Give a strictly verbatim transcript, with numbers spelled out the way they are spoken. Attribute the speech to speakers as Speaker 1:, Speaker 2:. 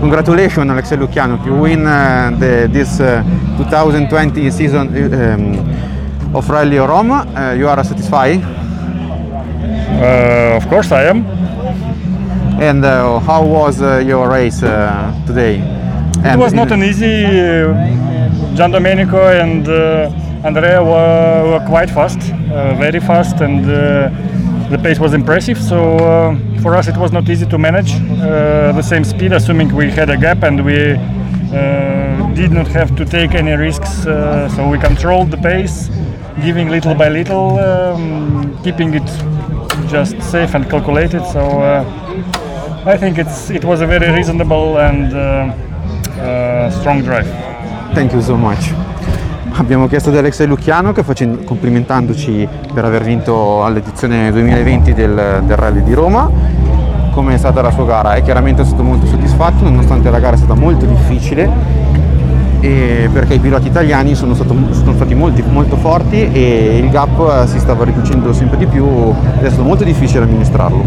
Speaker 1: congratulations Alexei Lukianov, you win uh, the, this uh, twenty twenty season um, of Rally Roma. Uh, you are satisfied?
Speaker 2: Uh, of course I am.
Speaker 1: And uh, how was uh, your race uh, today?
Speaker 2: It
Speaker 1: And
Speaker 2: was not an easy. Uh, Gian Domenico and uh, Andrea were, were quite fast, uh, very fast, and uh, the pace was impressive. So uh, for us it was not easy to manage uh, the same speed, assuming we had a gap and we uh, did not have to take any risks. Uh, so we controlled the pace, giving little by little, um, keeping it just safe and calculated. So uh, I think it's it was a very reasonable and uh, uh, strong drive.
Speaker 1: Thank you so much. Abbiamo chiesto ad Alexei Lukianov, che facendo, complimentandoci per aver vinto all'edizione duemilaventi del, del Rally di Roma, come è stata la sua gara. È chiaramente stato molto soddisfatto, nonostante la gara è stata molto difficile, e perché i piloti italiani sono, stato, sono stati molti, molto forti e il gap si stava riducendo sempre di più ed è stato molto difficile amministrarlo.